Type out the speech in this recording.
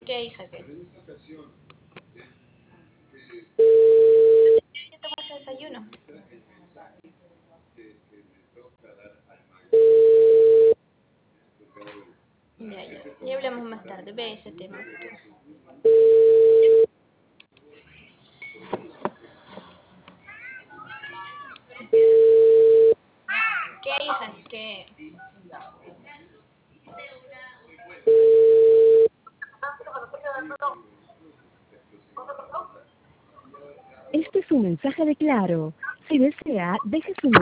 ¿Qué, hija? ¿Qué? ¿Ya tomaste desayuno? Ya, ya. Ya hablamos más tarde. Ve ese tema. ¿Qué, hija? ¿Qué? Este es un mensaje de Claro. Si desea, deje su